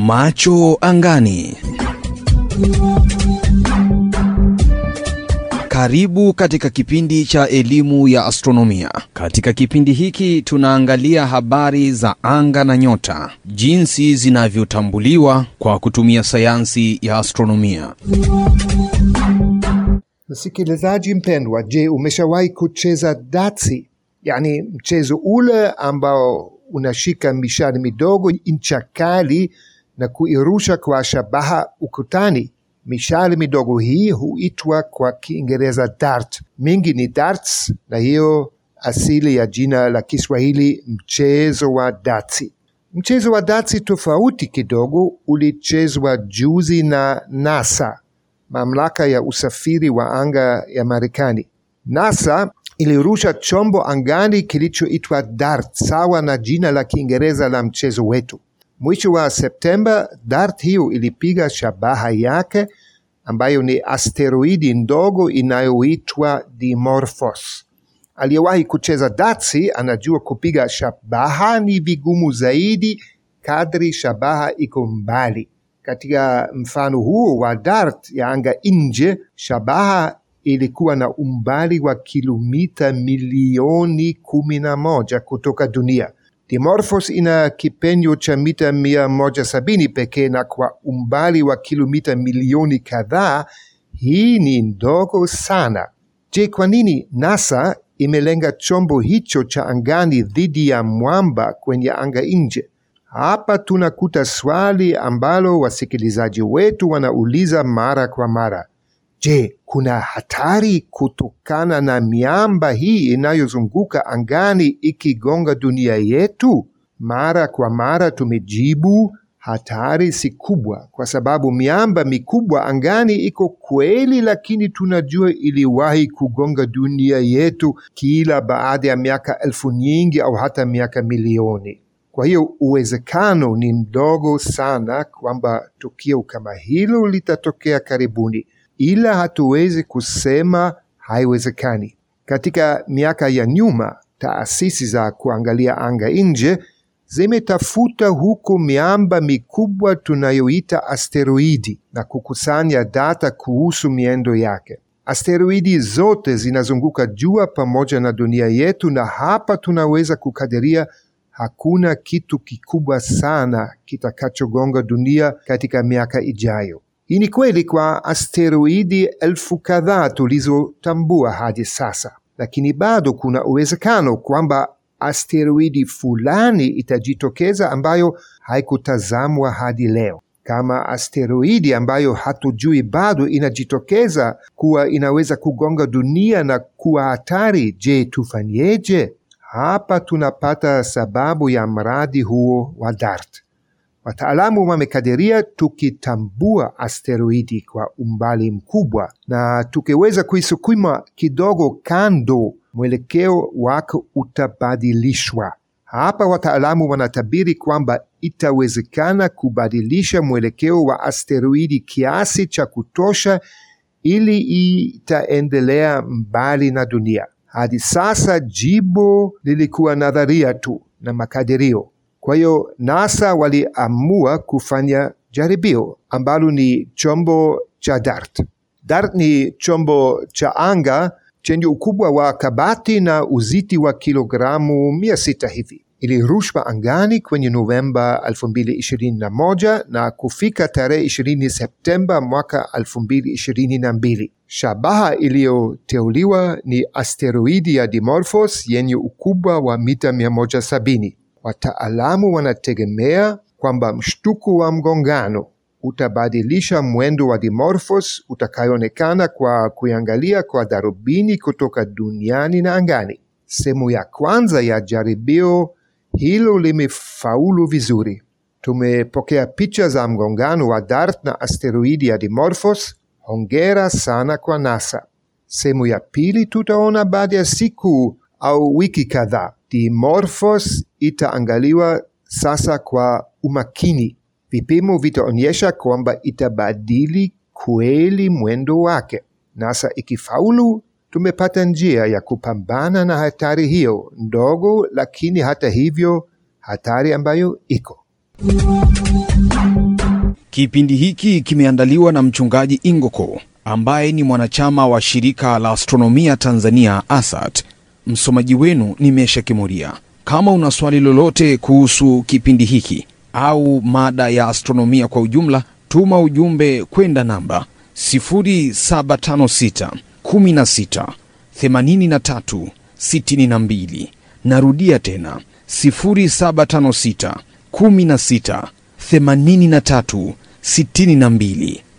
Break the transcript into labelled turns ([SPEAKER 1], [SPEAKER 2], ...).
[SPEAKER 1] Macho angani. Karibu katika kipindi cha elimu ya astronomia. Katika kipindi hiki tunaangalia habari za anga na nyota, jinsi zinavyotambuliwa kwa kutumia sayansi ya astronomia.
[SPEAKER 2] Msikilizaji mpendwa, je, umeshawahi kucheza dartsi? Yani mchezo ule ambao unashika mishale midogo ncha kali na kuirusha kwa shabaha ukutani. Mishale midogo hii huitwa kwa Kiingereza dart. Mingi ni darts, na hiyo asili ya jina la Kiswahili mchezo wa dartsi. Mchezo wa dartsi tofauti kidogo ulichezwa juzi na NASA, mamlaka ya usafiri wa anga ya Marekani. NASA ilirusha chombo angani kilichoitwa DART, sawa na jina la Kiingereza la mchezo wetu. Mwisho wa Septemba, DART hiyo ilipiga shabaha yake, ambayo ni asteroidi ndogo inayoitwa Dimorphos. Aliyewahi kucheza dartsi anajua kupiga shabaha ni vigumu zaidi kadri shabaha iko mbali. Katika mfano huo wa DART ya anga nje, shabaha ilikuwa na umbali wa kilomita milioni 11 kutoka dunia. Dimorphos ina kipenyo cha mita 170 pekee, na kwa umbali wa kilomita milioni kadhaa, hii ni ndogo sana. Je, kwa nini NASA imelenga chombo hicho cha angani dhidi ya mwamba kwenye anga nje? Hapa tunakuta swali ambalo wasikilizaji wetu wanauliza mara kwa mara. Je, kuna hatari kutokana na miamba hii inayozunguka angani ikigonga dunia yetu? Mara kwa mara tumejibu hatari si kubwa, kwa sababu miamba mikubwa angani iko kweli, lakini tunajua iliwahi kugonga dunia yetu kila baada ya miaka elfu nyingi au hata miaka milioni. Kwa hiyo uwezekano ni mdogo sana kwamba tukio kama hilo litatokea karibuni, ila hatuwezi kusema haiwezekani. Katika miaka ya nyuma, taasisi za kuangalia anga nje zimetafuta huko miamba mikubwa tunayoita asteroidi na kukusanya data kuhusu miendo yake. Asteroidi zote zinazunguka jua pamoja na dunia yetu, na hapa tunaweza kukadiria hakuna kitu kikubwa sana kitakachogonga dunia katika miaka ijayo. Hii ni kweli kwa asteroidi elfu kadhaa tulizotambua hadi sasa, lakini bado kuna uwezekano kwamba asteroidi fulani itajitokeza ambayo haikutazamwa hadi leo. Kama asteroidi ambayo hatujui bado inajitokeza kuwa inaweza kugonga dunia na kuwa hatari, je, tufanyeje? Hapa tunapata sababu ya mradi huo wa DART. Wataalamu wamekadiria tukitambua asteroidi kwa umbali mkubwa na tukiweza kuisukuma kidogo kando, mwelekeo wake utabadilishwa. Hapa wataalamu wanatabiri kwamba itawezekana kubadilisha mwelekeo wa asteroidi kiasi cha kutosha ili itaendelea mbali na dunia. Hadi sasa jibu lilikuwa nadharia tu na makadirio. Kwa hiyo NASA waliamua kufanya jaribio ambalo ni chombo cha DART. DART ni chombo cha anga chenye ukubwa wa kabati na uzito wa kilogramu 600 hivi. Ilirushwa angani kwenye Novemba 2021 na kufika tarehe 20 Septemba mwaka 2022. Shabaha iliyoteuliwa ni asteroidi ya Dimorphos yenye ukubwa wa mita 170. Wataalamu wanategemea kwamba mshtuko wa mgongano utabadilisha mwendo wa Dimorphos utakayoonekana kwa kuangalia kwa darubini kutoka duniani na angani. Sehemu ya kwanza ya jaribio hilo limefaulu vizuri. Tumepokea picha za mgongano wa DART na asteroidi ya Dimorphos. Hongera sana kwa NASA. Sehemu ya pili tutaona baada ya siku au wiki kadhaa. Dimorphos itaangaliwa sasa kwa umakini. Vipimo vitaonyesha kwamba itabadili kweli mwendo wake. NASA ikifaulu, tumepata njia ya kupambana na hatari hiyo ndogo, lakini hata hivyo hatari ambayo iko.
[SPEAKER 1] Kipindi hiki kimeandaliwa na mchungaji Ingoko ambaye ni mwanachama wa shirika la astronomia Tanzania ASAT. Msomaji wenu ni Mesha Kimuria. Kama una swali lolote kuhusu kipindi hiki au mada ya astronomia kwa ujumla, tuma ujumbe kwenda namba 0756 16 83 62. Narudia tena 0756 16 83 62.